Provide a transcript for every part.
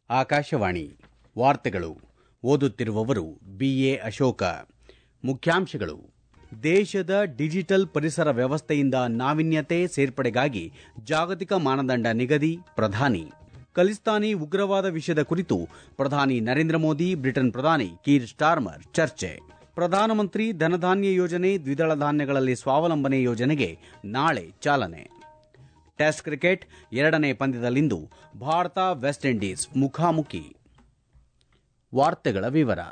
ಆಕಾಶವಾಣಿ ವಾರ್ತೆಗಳು. ಓದುತ್ತಿರುವವರು ಬಿಎ ಅಶೋಕ. ಮುಖ್ಯಾಂಶಗಳು: ದೇಶದ ಡಿಜಿಟಲ್ ಪರಿಸರ ವ್ಯವಸ್ಥೆಯಿಂದ ನಾವೀನ್ಯತೆ, ಸೇರ್ಪಡೆಗಾಗಿ ಜಾಗತಿಕ ಮಾನದಂಡ ನಿಗದಿ ಪ್ರಧಾನಿ. ಖಲಿಸ್ತಾನಿ ಉಗ್ರವಾದ ವಿಷಯದ ಕುರಿತು ಪ್ರಧಾನಿ ನರೇಂದ್ರ ಮೋದಿ, ಬ್ರಿಟನ್ ಪ್ರಧಾನಿ ಕೀರ್ ಸ್ಟಾರ್ಮರ್ ಚರ್ಚೆ. ಪ್ರಧಾನಮಂತ್ರಿ ಧನಧಾನ್ಯ ಯೋಜನೆ, ದ್ವಿದಳ ಧಾನ್ಯಗಳಲ್ಲಿ ಸ್ವಾವಲಂಬನೆ ಯೋಜನೆಗೆ ನಾಳೆ ಚಾಲನೆ. ಟೆಸ್ಟ್ ಕ್ರಿಕೆಟ್ ಎರಡನೇ ಪಂದ್ಯದಲ್ಲಿಂದು ಭಾರತ ವೆಸ್ಟ್ ಇಂಡೀಸ್ ಮುಖಾಮುಖಿ. ವಾರ್ತೆಗಳ ವಿವರ.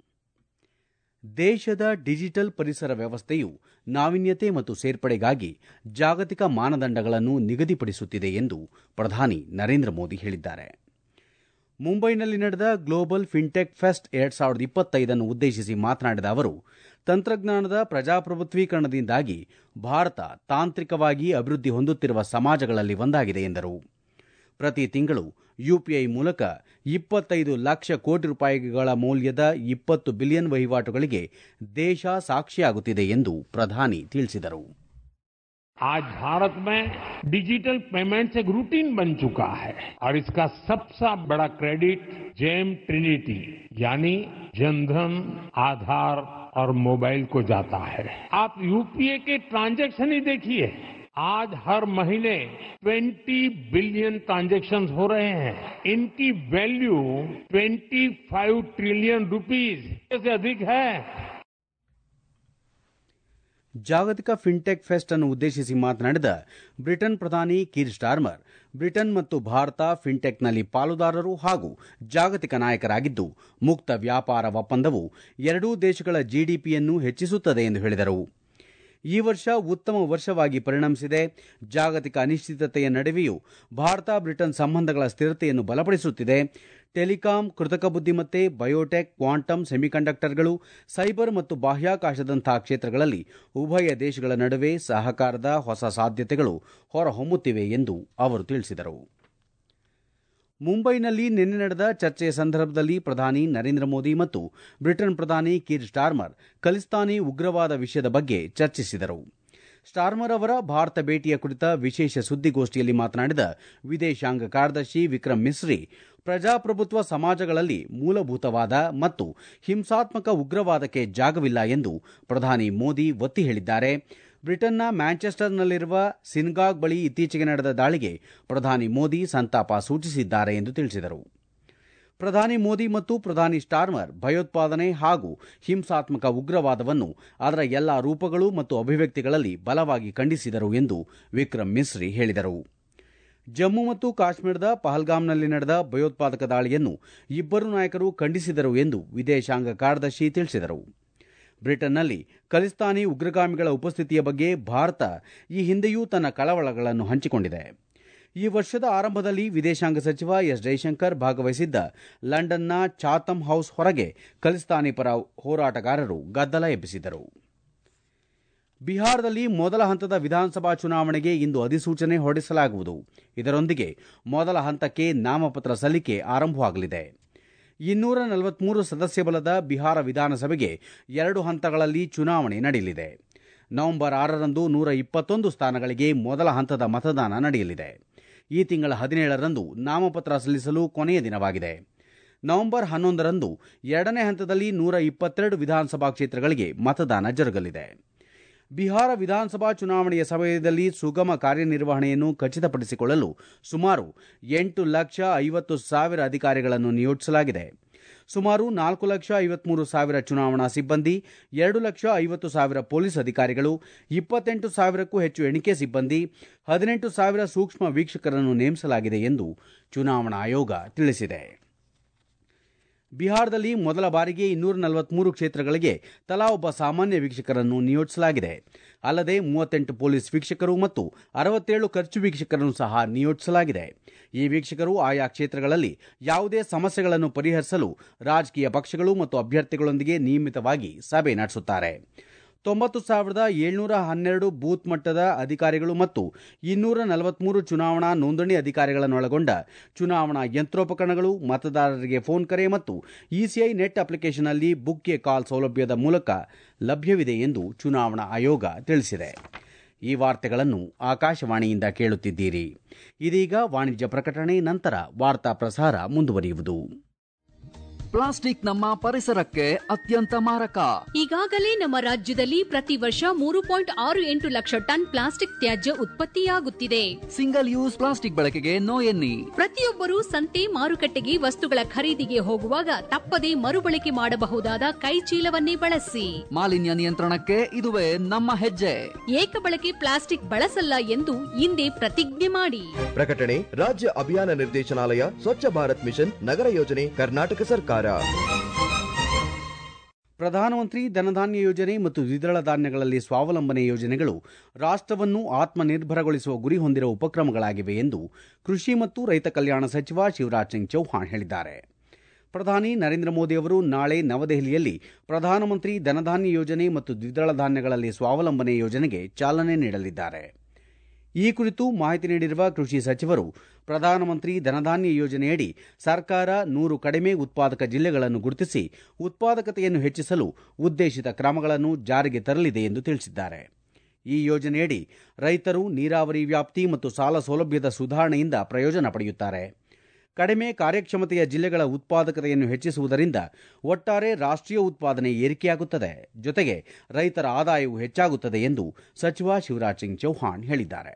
ದೇಶದ ಡಿಜಿಟಲ್ ಪರಿಸರ ವ್ಯವಸ್ಥೆಯು ನಾವೀನ್ಯತೆ ಮತ್ತು ಸೇರ್ಪಡೆಗಾಗಿ ಜಾಗತಿಕ ಮಾನದಂಡಗಳನ್ನು ನಿಗದಿಪಡಿಸುತ್ತಿದೆ ಎಂದು ಪ್ರಧಾನಿ ನರೇಂದ್ರ ಮೋದಿ ಹೇಳಿದ್ದಾರೆ. ಮುಂಬೈನಲ್ಲಿ ನಡೆದ ಗ್ಲೋಬಲ್ ಫಿನ್ಟೆಕ್ ಫೆಸ್ಟ್ 2025 ಉದ್ದೇಶಿಸಿ ಮಾತನಾಡಿದ ಅವರು, ತಂತ್ರಜ್ಞಾನದ ಪ್ರಜಾಪ್ರಭುತ್ವೀಕರಣದಿಂದಾಗಿ ಭಾರತ ತಾಂತ್ರಿಕವಾಗಿ ಅಭಿವೃದ್ಧಿ ಹೊಂದುತ್ತಿರುವ ಸಮಾಜಗಳಲ್ಲಿ ಒಂದಾಗಿದೆ ಎಂದರು. ಪ್ರತಿ ತಿಂಗಳು ಯುಪಿಐ ಮೂಲಕ 25 ಲಕ್ಷ ಕೋಟಿ ರೂಪಾಯಿಗಳ ಮೌಲ್ಯದ 20 ಬಿಲಿಯನ್ ವಹಿವಾಟುಗಳಿಗೆ ದೇಶ ಸಾಕ್ಷಿಯಾಗುತ್ತಿದೆ ಎಂದು ಪ್ರಧಾನಿ ತಿಳಿಸಿದರು. आज भारत में डिजिटल पेमेंट्स एक रूटीन बन चुका है और इसका सबसे बड़ा क्रेडिट जेम ट्रिनिटी यानी जनधन, आधार और मोबाइल को जाता है. आप यूपीए के ट्रांजैक्शन ही देखिए. आज हर महीने 20 बिलियन ट्रांजैक्शंस हो रहे हैं. इनकी वैल्यू 25 ट्रिलियन रुपीस से अधिक है. ಜಾಗತಿಕ ಫಿನ್ಟೆಕ್ ಫೆಸ್ಟ್ ಅನ್ನು ಉದ್ದೇಶಿಸಿ ಮಾತನಾಡಿದ ಬ್ರಿಟನ್ ಪ್ರಧಾನಿ ಕೀರ್ ಸ್ಟಾರ್ಮರ್, ಬ್ರಿಟನ್ ಮತ್ತು ಭಾರತ ಫಿನ್ಟೆಕ್ನಲ್ಲಿ ಪಾಲುದಾರರು ಹಾಗೂ ಜಾಗತಿಕ ನಾಯಕರಾಗಿದ್ದು, ಮುಕ್ತ ವ್ಯಾಪಾರ ಒಪ್ಪಂದವು ಎರಡೂ ದೇಶಗಳ ಜಿಡಿಪಿಯನ್ನು ಹೆಚ್ಚಿಸುತ್ತದೆ ಎಂದು ಹೇಳಿದರು. ಈ ವರ್ಷ ಉತ್ತಮ ವರ್ಷವಾಗಿ ಪರಿಣಮಿಸಿದೆ. ಜಾಗತಿಕ ಅನಿಶ್ಚಿತತೆಯ ನಡುವೆಯೂ ಭಾರತ ಬ್ರಿಟನ್ ಸಂಬಂಧಗಳ ಸ್ಥಿರತೆಯನ್ನು ಬಲಪಡಿಸುತ್ತಿದೆ. ಟೆಲಿಕಾಂ, ಕೃತಕ ಬುದ್ದಿಮತ್ತೆ, ಬಯೋಟೆಕ್, ಕ್ವಾಂಟಮ್, ಸೆಮಿಕಂಡಕ್ಟರ್ಗಳು, ಸೈಬರ್ ಮತ್ತು ಬಾಹ್ಯಾಕಾಶದಂತಹ ಕ್ಷೇತ್ರಗಳಲ್ಲಿ ಉಭಯ ದೇಶಗಳ ನಡುವೆ ಸಹಕಾರದ ಹೊಸ ಸಾಧ್ಯತೆಗಳು ಹೊರಹೊಮ್ಮುತ್ತಿವೆ ಎಂದು ಅವರು ತಿಳಿಸಿದರು. ಮುಂಬೈನಲ್ಲಿ ನಿನ್ನೆ ನಡೆದ ಚರ್ಚೆಯ ಸಂದರ್ಭದಲ್ಲಿ ಪ್ರಧಾನಿ ನರೇಂದ್ರ ಮೋದಿ ಮತ್ತು ಬ್ರಿಟನ್ ಪ್ರಧಾನಿ ಕೀರ್ ಸ್ಟಾರ್ಮರ್ ಖಲಿಸ್ತಾನಿ ಉಗ್ರವಾದ ವಿಷಯದ ಬಗ್ಗೆ ಚರ್ಚಿಸಿದರು. ಸ್ಟಾರ್ಮರ್ ಅವರ ಭಾರತ ಭೇಟಿಯ ಕುರಿತ ವಿಶೇಷ ಸುದ್ದಿಗೋಷ್ಠಿಯಲ್ಲಿ ಮಾತನಾಡಿದ ವಿದೇಶಾಂಗ ಕಾರ್ಯದರ್ಶಿ ವಿಕ್ರಮ್ ಮಿಸ್ರಿ, ಪ್ರಜಾಪ್ರಭುತ್ವ ಸಮಾಜಗಳಲ್ಲಿ ಮೂಲಭೂತವಾದ ಮತ್ತು ಹಿಂಸಾತ್ಮಕ ಉಗ್ರವಾದಕ್ಕೆ ಜಾಗವಿಲ್ಲ ಎಂದು ಪ್ರಧಾನಿ ಮೋದಿ ಒತ್ತಿ ಹೇಳಿದ್ದಾರೆ. ಬ್ರಿಟನ್ನ ಮ್ಯಾಂಚೆಸ್ಟರ್ನಲ್ಲಿರುವ ಸಿನಗಾಗ್ ಬಳಿ ಇತ್ತೀಚೆಗೆ ನಡೆದ ದಾಳಿಗೆ ಪ್ರಧಾನಿ ಮೋದಿ ಸಂತಾಪ ಸೂಚಿಸಿದ್ದಾರೆ ಎಂದು ತಿಳಿಸಿದರು. ಪ್ರಧಾನಿ ಮೋದಿ ಮತ್ತು ಪ್ರಧಾನಿ ಸ್ಟಾರ್ಮರ್ ಭಯೋತ್ಪಾದನೆ ಹಾಗೂ ಹಿಂಸಾತ್ಮಕ ಉಗ್ರವಾದವನ್ನು ಅದರ ಎಲ್ಲಾ ರೂಪಗಳು ಮತ್ತು ಅಭಿವ್ಯಕ್ತಿಗಳಲ್ಲಿ ಬಲವಾಗಿ ಖಂಡಿಸಿದರು ಎಂದು ವಿಕ್ರಮ್ ಮಿಸ್ರಿ ಹೇಳಿದರು. ಜಮ್ಮು ಮತ್ತು ಕಾಶ್ಮೀರದ ಪಹಲ್ಗಾಮ್ನಲ್ಲಿ ನಡೆದ ಭಯೋತ್ಪಾದಕ ದಾಳಿಯನ್ನು ಇಬ್ಬರು ನಾಯಕರು ಖಂಡಿಸಿದರು ಎಂದು ವಿದೇಶಾಂಗ ಕಾರ್ಯದರ್ಶಿ ತಿಳಿಸಿದರು. ಬ್ರಿಟನ್ನಲ್ಲಿ ಖಲಿಸ್ತಾನಿ ಉಗ್ರಗಾಮಿಗಳ ಉಪಸ್ಥಿತಿಯ ಬಗ್ಗೆ ಭಾರತ ಈ ಹಿಂದೆಯೂ ತನ್ನ ಕಳವಳಗಳನ್ನು ಹಂಚಿಕೊಂಡಿದೆ. ಈ ವರ್ಷದ ಆರಂಭದಲ್ಲಿ ವಿದೇಶಾಂಗ ಸಚಿವ ಎಸ್ ಜೈಶಂಕರ್ ಭಾಗವಹಿಸಿದ್ದ ಲಂಡನ್ನ ಚಾಥಮ್ ಹೌಸ್ ಹೊರಗೆ ಖಲಿಸ್ತಾನಿ ಪರ ಹೋರಾಟಗಾರರು ಗದ್ದಲ ಎಬ್ಬಿಸಿದರು. ಬಿಹಾರದಲ್ಲಿ ಮೊದಲ ಹಂತದ ವಿಧಾನಸಭಾ ಚುನಾವಣೆಗೆ ಇಂದು ಅಧಿಸೂಚನೆ ಹೊರಡಿಸಲಾಗುವುದು. ಇದರೊಂದಿಗೆ ಮೊದಲ ಹಂತಕ್ಕೆ ನಾಮಪತ್ರ ಸಲ್ಲಿಕೆ ಆರಂಭವಾಗಲಿದೆ. 243 ಸದಸ್ಯ ಬಲದ ಬಿಹಾರ ವಿಧಾನಸಭೆಗೆ 2 ಹಂತಗಳಲ್ಲಿ ಚುನಾವಣೆ ನಡೆಯಲಿದೆ. ನವೆಂಬರ್ 6ರಂದು 121 ಸ್ಥಾನಗಳಿಗೆ ಮೊದಲ ಹಂತದ ಮತದಾನ ನಡೆಯಲಿದೆ. ಈ ತಿಂಗಳ 17ರಂದು ನಾಮಪತ್ರ ಸಲ್ಲಿಸಲು ಕೊನೆಯ ದಿನವಾಗಿದೆ. ನವೆಂಬರ್ 11ರಂದು ಎರಡನೇ ಹಂತದಲ್ಲಿ 122 ವಿಧಾನಸಭಾ ಕ್ಷೇತ್ರಗಳಿಗೆ ಮತದಾನ ಜರುಗಲಿದೆ. ಬಿಹಾರ ವಿಧಾನಸಭಾ ಚುನಾವಣೆಯ ಸಮಯದಲ್ಲಿ ಸುಗಮ ಕಾರ್ಯನಿರ್ವಹಣೆಯನ್ನು ಖಚಿತಪಡಿಸಿಕೊಳ್ಳಲು ಸುಮಾರು 8,50,000 ಅಧಿಕಾರಿಗಳನ್ನು ನಿಯೋಜಿಸಲಾಗಿದೆ. ಸುಮಾರು 4,53,000 ಚುನಾವಣಾ ಸಿಬ್ಬಂದಿ, 2,50,000 ಪೊಲೀಸ್ ಅಧಿಕಾರಿಗಳು, 28,000ಕ್ಕೂ ಹೆಚ್ಚು ಎಣಿಕೆ ಸಿಬ್ಬಂದಿ, 18,000 ಸೂಕ್ಷ್ಮ ವೀಕ್ಷಕರನ್ನು ನೇಮಿಸಲಾಗಿದೆ ಎಂದು ಚುನಾವಣಾ ಆಯೋಗ ತಿಳಿಸಿದೆ. ಬಿಹಾರದಲ್ಲಿ ಮೊದಲ ಬಾರಿಗೆ 243 ಕ್ಷೇತ್ರಗಳಿಗೆ ತಲಾ ಒಬ್ಬ ಸಾಮಾನ್ಯ ವೀಕ್ಷಕರನ್ನು ನಿಯೋಜಿಸಲಾಗಿದೆ. ಅಲ್ಲದೆ 38 ಪೊಲೀಸ್ ವೀಕ್ಷಕರು ಮತ್ತು 67 ಖರ್ಚು ವೀಕ್ಷಕರನ್ನು ಸಹ ನಿಯೋಜಿಸಲಾಗಿದೆ. ಈ ವೀಕ್ಷಕರು ಆಯಾ ಕ್ಷೇತ್ರಗಳಲ್ಲಿ ಯಾವುದೇ ಸಮಸ್ಯೆಗಳನ್ನು ಪರಿಹರಿಸಲು ರಾಜಕೀಯ ಪಕ್ಷಗಳು ಮತ್ತು ಅಭ್ಯರ್ಥಿಗಳೊಂದಿಗೆ ನಿಯಮಿತವಾಗಿ ಸಭೆ ನಡೆಸುತ್ತಾರೆ. 90,712 ಬೂತ್ ಮಟ್ಟದ ಅಧಿಕಾರಿಗಳು ಮತ್ತು 243 ಚುನಾವಣಾ ನೋಂದಣಿ ಅಧಿಕಾರಿಗಳನ್ನೊಳಗೊಂಡ ಚುನಾವಣಾ ಯಂತ್ರೋಪಕರಣಗಳು ಮತದಾರರಿಗೆ ಫೋನ್ ಕರೆ ಮತ್ತು ಇಸಿಐ ನೆಟ್ ಅಪ್ಲಿಕೇಶನ್ನಲ್ಲಿ ಬುಕ್ ಎ ಕಾಲ್ ಸೌಲಭ್ಯದ ಮೂಲಕ ಲಭ್ಯವಿದೆ ಎಂದು ಚುನಾವಣಾ ಆಯೋಗ ತಿಳಿಸಿದೆ. ಈ ವಾರ್ತೆಗಳನ್ನು ಆಕಾಶವಾಣಿಯಿಂದ ಕೇಳುತ್ತಿದ್ದೀರಿ. ಇದೀಗ ವಾಣಿಜ್ಯ ಪ್ರಕಟಣೆ, ನಂತರ ವಾರ್ತಾ ಪ್ರಸಾರ ಮುಂದುವರಿಯುವುದು. ಪ್ಲಾಸ್ಟಿಕ್ ನಮ್ಮ ಪರಿಸರಕ್ಕೆ ಅತ್ಯಂತ ಮಾರಕ. ಈಗಾಗಲೇ ನಮ್ಮ ರಾಜ್ಯದಲ್ಲಿ ಪ್ರತಿ ವರ್ಷ 3.68 ಲಕ್ಷ ಟನ್ ಪ್ಲಾಸ್ಟಿಕ್ ತ್ಯಾಜ್ಯ ಉತ್ಪತ್ತಿಯಾಗುತ್ತಿದೆ. ಸಿಂಗಲ್ ಯೂಸ್ ಪ್ಲಾಸ್ಟಿಕ್ ಬಳಕೆಗೆ ನೋ ಎನ್ನಿ. ಪ್ರತಿಯೊಬ್ಬರೂ ಸಂತೆ, ಮಾರುಕಟ್ಟೆಗೆ ವಸ್ತುಗಳ ಖರೀದಿಗೆ ಹೋಗುವಾಗ ತಪ್ಪದೇ ಮರುಬಳಕೆ ಮಾಡಬಹುದಾದ ಕೈಚೀಲವನ್ನೇ ಬಳಸಿ. ಮಾಲಿನ್ಯ ನಿಯಂತ್ರಣಕ್ಕೆ ಇದುವೇ ನಮ್ಮ ಹೆಜ್ಜೆ. ಏಕಬಳಕೆ ಪ್ಲಾಸ್ಟಿಕ್ ಬಳಸಲ್ಲ ಎಂದು ಇಂದೇ ಪ್ರತಿಜ್ಞೆ ಮಾಡಿ. ಪ್ರಕಟಣೆ ರಾಜ್ಯ ಅಭಿಯಾನ ನಿರ್ದೇಶನಾಲಯ, ಸ್ವಚ್ಛ ಭಾರತ್ ಮಿಷನ್, ನಗರ ಯೋಜನೆ, ಕರ್ನಾಟಕ ಸರ್ಕಾರ. ಪ್ರಧಾನಮಂತ್ರಿ ಧನಧಾನ್ಯ ಯೋಜನೆ ಮತ್ತು ದ್ವಿದಳ ಧಾನ್ಯಗಳಲ್ಲಿ ಸ್ವಾವಲಂಬನೆ ಯೋಜನೆಗಳು ರಾಷ್ಟ್ರವನ್ನು ಆತ್ಮನಿರ್ಭರಗೊಳಿಸುವ ಗುರಿ ಹೊಂದಿರುವ ಉಪಕ್ರಮಗಳಾಗಿವೆ ಎಂದು ಕೃಷಿ ಮತ್ತು ರೈತ ಕಲ್ಯಾಣ ಸಚಿವ ಶಿವರಾಜ್ ಸಿಂಗ್ ಚೌಹಾಣ್ ಹೇಳಿದ್ದಾರೆ. ಪ್ರಧಾನಿ ನರೇಂದ್ರ ಮೋದಿ ಅವರು ನಾಳೆ ನವದೆಹಲಿಯಲ್ಲಿ ಪ್ರಧಾನಮಂತ್ರಿ ಧನಧಾನ್ಯ ಯೋಜನೆ ಮತ್ತು ದ್ವಿದಳ ಧಾನ್ಯಗಳಲ್ಲಿ ಸ್ವಾವಲಂಬನೆ ಯೋಜನೆಗೆ ಚಾಲನೆ ನೀಡಲಿದ್ದಾರೆ. ಈ ಕುರಿತು ಮಾಹಿತಿ ನೀಡಿರುವ ಕೃಷಿ ಸಚಿವರು, ಪ್ರಧಾನಮಂತ್ರಿ ಧನಧಾನ್ಯ ಯೋಜನೆಯಡಿ ಸರ್ಕಾರ 100 ಕಡಿಮೆ ಉತ್ಪಾದಕ ಜಿಲ್ಲೆಗಳನ್ನು ಗುರುತಿಸಿ ಉತ್ಪಾದಕತೆಯನ್ನು ಹೆಚ್ಚಿಸಲು ಉದ್ದೇಶಿತ ಕ್ರಮಗಳನ್ನು ಜಾರಿಗೆ ತರಲಿದೆ ಎಂದು ತಿಳಿಸಿದ್ದಾರೆ. ಈ ಯೋಜನೆಯಡಿ ರೈತರು ನೀರಾವರಿ ವ್ಯಾಪ್ತಿ ಮತ್ತು ಸಾಲ ಸೌಲಭ್ಯದ ಸುಧಾರಣೆಯಿಂದ ಪ್ರಯೋಜನ ಪಡೆಯುತ್ತಾರೆ. ಕಡಿಮೆ ಕಾರ್ಯಕ್ಷಮತೆಯ ಜಿಲ್ಲೆಗಳ ಉತ್ಪಾದಕತೆಯನ್ನು ಹೆಚ್ಚಿಸುವುದರಿಂದ ಒಟ್ಟಾರೆ ರಾಷ್ಟ್ರೀಯ ಉತ್ಪಾದನೆ ಏರಿಕೆಯಾಗುತ್ತದೆ, ಜೊತೆಗೆ ರೈತರ ಆದಾಯವೂ ಹೆಚ್ಚಾಗುತ್ತದೆ ಎಂದು ಸಚಿವ ಶಿವರಾಜ್ ಸಿಂಗ್ ಚೌಹಾಣ್ ಹೇಳಿದ್ದಾರೆ.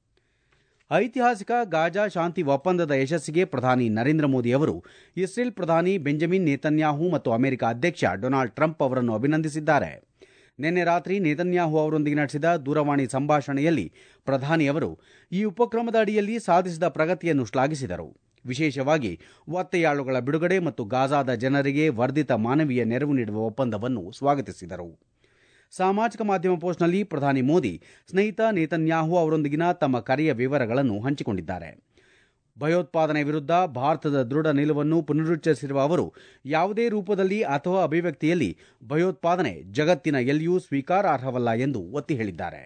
ಐತಿಹಾಸಿಕ ಗಾಜಾ ಶಾಂತಿ ಒಪ್ಪಂದದ ಯಶಸ್ಸಿಗೆ ಪ್ರಧಾನಿ ನರೇಂದ್ರ ಮೋದಿ ಅವರು ಇಸ್ರೇಲ್ ಪ್ರಧಾನಿ ಬೆಂಜಮಿನ್ ನೇತನ್ಯಾಹು ಮತ್ತು ಅಮೆರಿಕ ಅಧ್ಯಕ್ಷ ಡೊನಾಲ್ಡ್ ಟ್ರಂಪ್ ಅವರನ್ನು ಅಭಿನಂದಿಸಿದ್ದಾರೆ. ನಿನ್ನೆ ರಾತ್ರಿ ನೇತನ್ಯಾಹು ಅವರೊಂದಿಗೆ ನಡೆಸಿದ ದೂರವಾಣಿ ಸಂಭಾಷಣೆಯಲ್ಲಿ ಪ್ರಧಾನಿ ಅವರು ಈ ಉಪಕ್ರಮದ ಅಡಿಯಲ್ಲಿ ಸಾಧಿಸಿದ ಪ್ರಗತಿಯನ್ನು ಶ್ಲಾಘಿಸಿದರು. ವಿಶೇಷವಾಗಿ ಒತ್ತೆಯಾಳುಗಳ ಬಿಡುಗಡೆ ಮತ್ತು ಗಾಜಾದ ಜನರಿಗೆ ವರ್ಧಿತ ಮಾನವೀಯ ನೆರವು ನೀಡುವ ಒಪ್ಪಂದವನ್ನು ಸ್ವಾಗತಿಸಿದರು. ಸಾಮಾಜಿಕ ಮಾಧ್ಯಮ ಪೋಸ್ಟ್ನಲ್ಲಿ ಪ್ರಧಾನಿ ಮೋದಿ ಸ್ನೇಹಿತ ನೇತನ್ಯಾಹು ಅವರೊಂದಿಗಿನ ತಮ್ಮ ಕರೆಯ ವಿವರಗಳನ್ನು ಹಂಚಿಕೊಂಡಿದ್ದಾರೆ. ಭಯೋತ್ಪಾದನೆ ವಿರುದ್ಧ ಭಾರತದ ದೃಢ ನಿಲುವನ್ನು ಪುನರುಚ್ಚರಿಸಿರುವ ಅವರು, ಯಾವುದೇ ರೂಪದಲ್ಲಿ ಅಥವಾ ಅಭಿವ್ಯಕ್ತಿಯಲ್ಲಿ ಭಯೋತ್ಪಾದನೆ ಜಗತ್ತಿನ ಎಲ್ಲಿಯೂ ಸ್ವೀಕಾರಾರ್ಹವಲ್ಲ ಎಂದು ಒತ್ತಿ ಹೇಳಿದ್ದಾರೆ.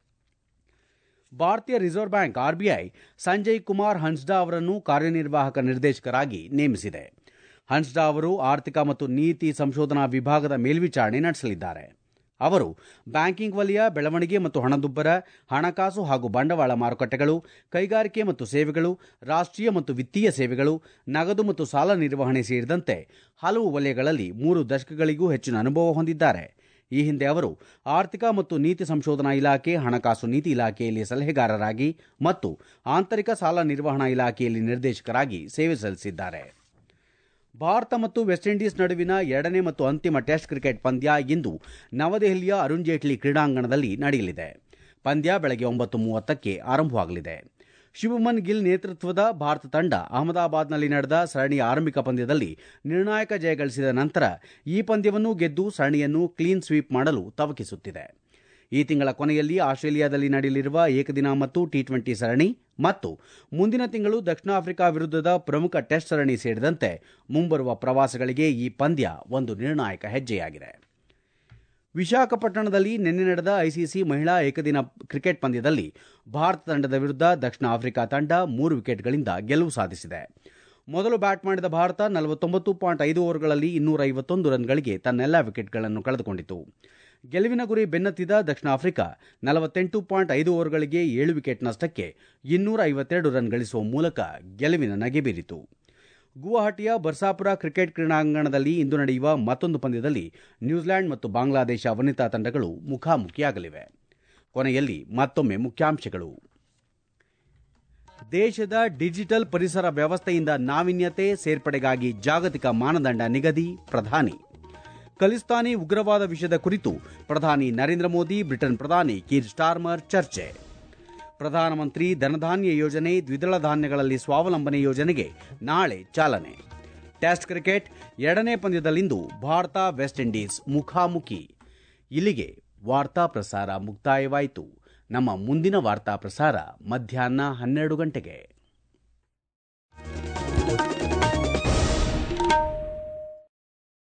ಭಾರತೀಯ Reserve Bank RBI Sanjay Kumar Hansda ಅವರನ್ನು ಕಾರ್ಯನಿರ್ವಾಹಕ ನಿರ್ದೇಶಕರಾಗಿ ನೇಮಿಸಿದೆ. ಹನ್ಸ್ಡಾ ಅವರು ಆರ್ಥಿಕ ಮತ್ತು ನೀತಿ ಸಂಶೋಧನಾ ವಿಭಾಗದ ಮೇಲ್ವಿಚಾರಣೆ ನಡೆಸಲಿದ್ದಾರೆ. ಅವರು ಬ್ಯಾಂಕಿಂಗ್ ವಲಯ, ಬೆಳವಣಿಗೆ ಮತ್ತು ಹಣದುಬ್ಬರ, ಹಣಕಾಸು ಹಾಗೂ ಬಂಡವಾಳ ಮಾರುಕಟ್ಟೆಗಳು, ಕೈಗಾರಿಕೆ ಮತ್ತು ಸೇವೆಗಳು, ರಾಷ್ಟ್ರೀಯ ಮತ್ತು ವಿತ್ತೀಯ ಸೇವೆಗಳು, ನಗದು ಮತ್ತು ಸಾಲ ನಿರ್ವಹಣೆ ಸೇರಿದಂತೆ ಹಲವು ವಲಯಗಳಲ್ಲಿ 3 ದಶಕಗಳಿಗೂ ಹೆಚ್ಚಿನ ಅನುಭವ ಹೊಂದಿದ್ದಾರೆ. ಈ ಹಿಂದೆ ಅವರು ಆರ್ಥಿಕ ಮತ್ತು ನೀತಿ ಸಂಶೋಧನಾ ಇಲಾಖೆ, ಹಣಕಾಸು ನೀತಿ ಇಲಾಖೆಯಲ್ಲಿ ಸಲಹೆಗಾರರಾಗಿ ಮತ್ತು ಆಂತರಿಕ ಸಾಲ ನಿರ್ವಹಣಾ ಇಲಾಖೆಯಲ್ಲಿ ನಿರ್ದೇಶಕರಾಗಿ ಸೇವೆ ಸಲ್ಲಿಸಿದ್ದಾರೆ. ಭಾರತ ಮತ್ತು ವೆಸ್ಟ್ ಇಂಡೀಸ್ ನಡುವಿನ 2ನೇ ಮತ್ತು ಅಂತಿಮ ಟೆಸ್ಟ್ ಕ್ರಿಕೆಟ್ ಪಂದ್ಯ ಇಂದು ನವದೆಹಲಿಯ ಅರುಣ್ ಜೇಟ್ಲಿ ಕ್ರೀಡಾಂಗಣದಲ್ಲಿ ನಡೆಯಲಿದೆ. ಪಂದ್ಯ ಬೆಳಗ್ಗೆ 9:30ಕ್ಕೆ ಆರಂಭವಾಗಲಿದೆ. ಶುಭಮನ್ ಗಿಲ್ ನೇತೃತ್ವದ ಭಾರತ ತಂಡ ಅಹಮದಾಬಾದ್ನಲ್ಲಿ ನಡೆದ ಸರಣಿಯ ಆರಂಭಿಕ ಪಂದ್ಯದಲ್ಲಿ ನಿರ್ಣಾಯಕ ಜಯ ಗಳಿಸಿದ ನಂತರ ಈ ಪಂದ್ಯವನ್ನು ಗೆದ್ದು ಸರಣಿಯನ್ನು ಕ್ಲೀನ್ ಸ್ವೀಪ್ ಮಾಡಲು ತವಕಿಸುತ್ತಿದೆ. ಈ ತಿಂಗಳ ಕೊನೆಯಲ್ಲಿ ಆಸ್ಟ್ರೇಲಿಯಾದಲ್ಲಿ ನಡೆಯಲಿರುವ ಏಕದಿನ ಮತ್ತು ಟಿ20 ಸರಣಿ ಮತ್ತು ಮುಂದಿನ ತಿಂಗಳು ದಕ್ಷಿಣ ಆಫ್ರಿಕಾ ವಿರುದ್ಧದ ಪ್ರಮುಖ ಟೆಸ್ಟ್ ಸರಣಿ ಸೇರಿದಂತೆ ಮುಂಬರುವ ಪ್ರವಾಸಗಳಿಗೆ ಈ ಪಂದ್ಯ ಒಂದು ನಿರ್ಣಾಯಕ ಹೆಜ್ಜೆಯಾಗಿದೆ. ವಿಶಾಖಪಟ್ಟಣದಲ್ಲಿ ನಿನ್ನೆ ನಡೆದ ಐಸಿಸಿ ಮಹಿಳಾ ಏಕದಿನ ಕ್ರಿಕೆಟ್ ಪಂದ್ಯದಲ್ಲಿ ಭಾರತ ತಂಡದ ವಿರುದ್ಧ ದಕ್ಷಿಣ ಆಫ್ರಿಕಾ ತಂಡ 3 ವಿಕೆಟ್ಗಳಿಂದ ಗೆಲುವು ಸಾಧಿಸಿದೆ. ಮೊದಲು ಬ್ಯಾಟ್ ಮಾಡಿದ ಭಾರತ 49.5 ಓವರ್ಗಳಲ್ಲಿ 251 ರನ್ಗಳಿಗೆ ತನ್ನೆಲ್ಲಾ ವಿಕೆಟ್ಗಳನ್ನು ಕಳೆದುಕೊಂಡಿತು. ಗೆಲುವಿನ ಗುರಿ ಬೆನ್ನತ್ತಿದ ದಕ್ಷಿಣ ಆಫ್ರಿಕಾ 48.5 ಓವರ್ಗಳಿಗೆ 7 ವಿಕೆಟ್ ನಷ್ಟಕ್ಕೆ 252 ರನ್ ಗಳಿಸುವ ಮೂಲಕ ಗೆಲುವಿನ ನಗೆ ಬೀರಿತು. ಗುವಾಹಟಿಯ ಬರ್ಸಾಪುರ ಕ್ರಿಕೆಟ್ ಕ್ರೀಡಾಂಗಣದಲ್ಲಿ ಇಂದು ನಡೆಯುವ ಮತ್ತೊಂದು ಪಂದ್ಯದಲ್ಲಿ ನ್ಯೂಜಿಲೆಂಡ್ ಮತ್ತು ಬಾಂಗ್ಲಾದೇಶ ವನಿತಾ ತಂಡಗಳು ಮುಖಾಮುಖಿಯಾಗಲಿವೆ. ಕೊನೆಯಲ್ಲಿ ಮತ್ತೊಮ್ಮೆ ಮುಖ್ಯಾಂಶಗಳು. ದೇಶದ ಡಿಜಿಟಲ್ ಪರಿಸರ ವ್ಯವಸ್ಥೆಯಿಂದ ನಾವೀನ್ಯತೆ, ಸೇರ್ಪಡೆಗಾಗಿ ಜಾಗತಿಕ ಮಾನದಂಡ ನಿಗದಿ, ಪ್ರಧಾನಿ. ಖಲಿಸ್ತಾನಿ ಉಗ್ರವಾದ ವಿಷಯದ ಕುರಿತು ಪ್ರಧಾನಿ ನರೇಂದ್ರ ಮೋದಿ, ಬ್ರಿಟನ್ ಪ್ರಧಾನಿ ಕೀರ್ ಸ್ಟಾರ್ಮರ್ ಚರ್ಚೆ. ಪ್ರಧಾನಮಂತ್ರಿ ಧನಧಾನ್ಯ ಯೋಜನೆ, ದ್ವಿದಳ ಧಾನ್ಯಗಳಲ್ಲಿ ಸ್ವಾವಲಂಬನೆ ಯೋಜನೆಗೆ ನಾಳೆ ಚಾಲನೆ. ಟೆಸ್ಟ್ ಕ್ರಿಕೆಟ್ 2ನೇ ಪಂದ್ಯದಲ್ಲಿಂದು ಭಾರತ ವೆಸ್ಟ್ ಇಂಡೀಸ್ ಮುಖಾಮುಖಿ. ಇಲ್ಲಿಗೆ ವಾರ್ತಾ ಪ್ರಸಾರ ಮುಕ್ತಾಯವಾಯಿತು. ನಮ್ಮ ಮುಂದಿನ ವಾರ್ತಾ ಪ್ರಸಾರ ಮಧ್ಯಾಹ್ನ 12 ಗಂಟೆಗೆ.